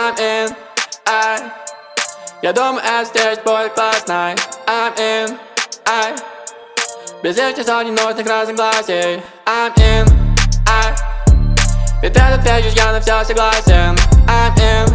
I'm in, я думаю, эта встреча будет классной. I'm in, без лишних слов, ненужных разногласий. I'm in, ведь этот вечер я на все согласен. I'm in,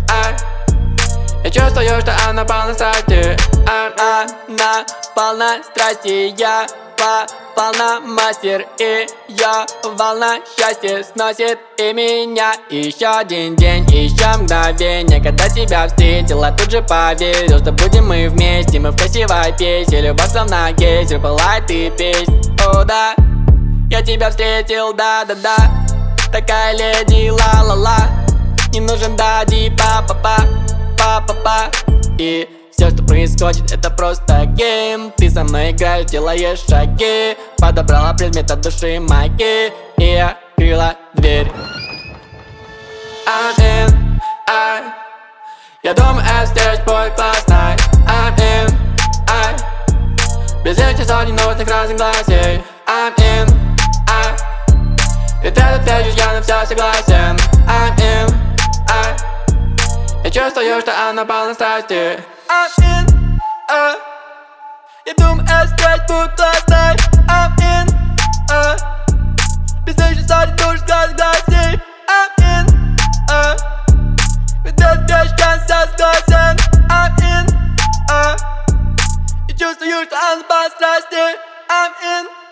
я чувствую, что она полна страсти. Она полна страсти, я полна мастер. И я волна счастья сносит и меня. Еще один день, еще мгновение. Когда тебя встретила, тут же поверил, что будем мы вместе. Мы в красивой песне, любовь словно гейзер, пылает и песнь. О да, я тебя встретил, да-да-да. Такая леди, ла-ла-ла. Не нужен дади, па-па-па, па-па-па. И все, что происходит, это просто гейм. Ты со мной играешь, делаешь шаги. Подобрала предмет от души моей и открыла дверь. I'm in, я думаю, эта встреча будет классной. I'm in, без лишних слов, ненужных разногласий. I'm in, ведь этот вечер я на все согласен. I'm in, я чувствую, что она полна страсти. I'm in, я думаю, эта встреча будет классной. I'm in, без лишних слов, ненужных разногласий. I'm in, ведь этот вечер я на все согласен. I'm in, я чувствую, что она полна страсти. I'm in.